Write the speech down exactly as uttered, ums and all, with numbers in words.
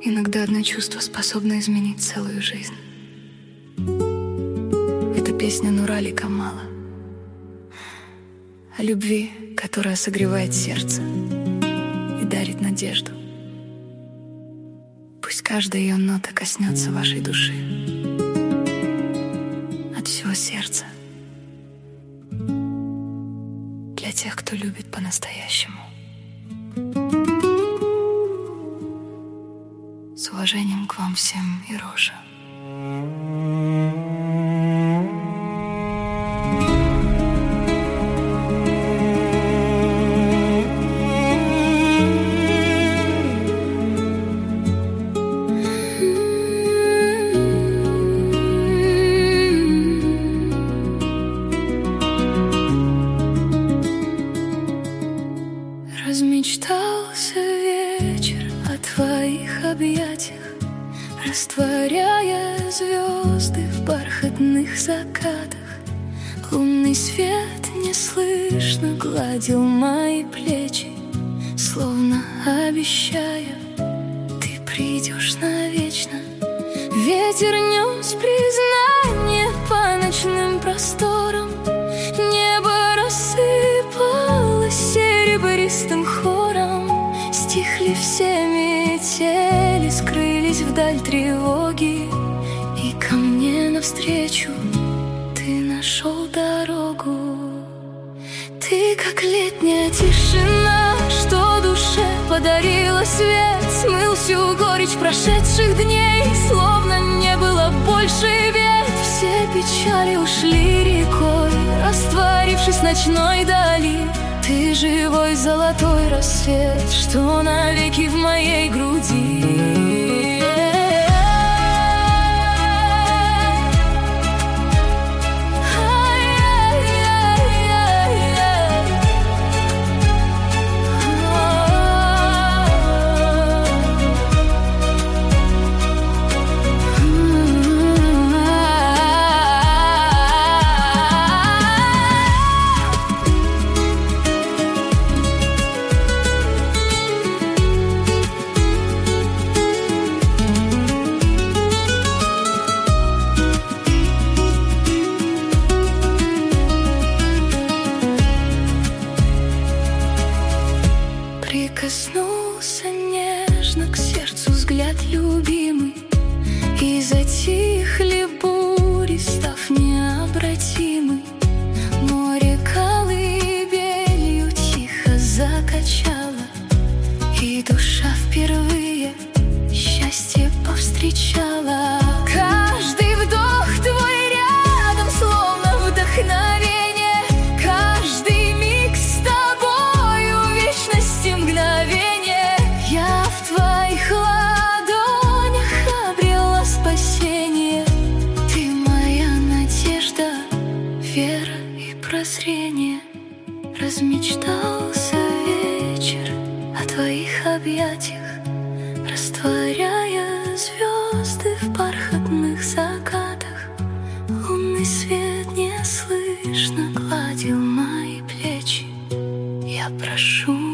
Иногда одно чувство способно изменить целую жизнь. Это песня Нурали Камала о любви, которая согревает сердце и дарит надежду. Пусть каждая ее нота коснется вашей души от всего сердца. Для тех, кто любит по-настоящему. С уважением к вам всем, Ироша. Размечтался вечер о твоих объятиях, растворяя звезды в бархатных закатах. Лунный свет неслышно гладил мои плечи, словно обещая, ты придешь навечно. Ветер нес признание по ночным просторам, небо рассыпалось серебристым хором. Стихли все метели, скрылись вдаль тревоги, и ко мне навстречу ты нашел дорогу. Ты как летняя тишина, что душе подарила свет, смыл всю горечь прошедших дней, словно не было больше бед. Все печали ушли рекой, растворившись в ночной дали. Ты живой золотой рассвет, что навеки в моей груди. Прикоснулся нежно к сердцу взгляд любимый, и затихли бури, став необратимой. Море колыбелью тихо закачало, и душа впервые счастье повстречала. Каждый вдох твой рядом, словно вдохновение, каждый миг с тобою вечности мгновение. Я в твоих ладонях обрела спасение. Ты моя надежда, вера и прозрение. Размечтался вечер о твоих объятиях, растворяя звезды в бархатных закатах. Лунный свет неслышно гладил мои плечи. Я прошу